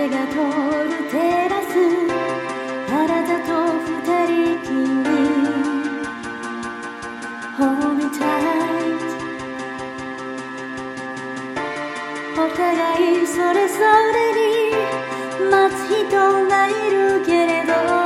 風が通るテラス、あなたと二人きり Hold me tight、 お互いそれぞれに待つ人がいるけれど